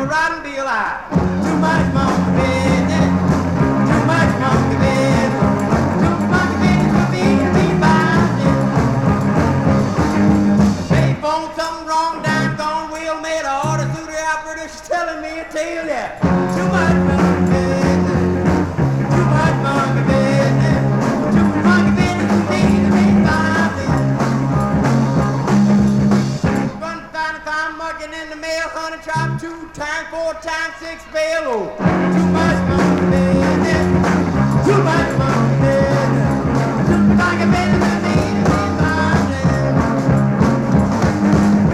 rotten be alive. Too much monkey business. Too much monkey business. Too much monkey business for me to be buying. Payphone, something wrong, down gone wheel, made an order through the operator. She's telling me a tale, yeah. Too much monkey business. Too much monkey business. Too much monkey business for me to be buying. Run, find if I'm mucking in the mail, honey, chop 2 times, 4 times, 6 bail. Oh, too much monkey business. Too much monkey.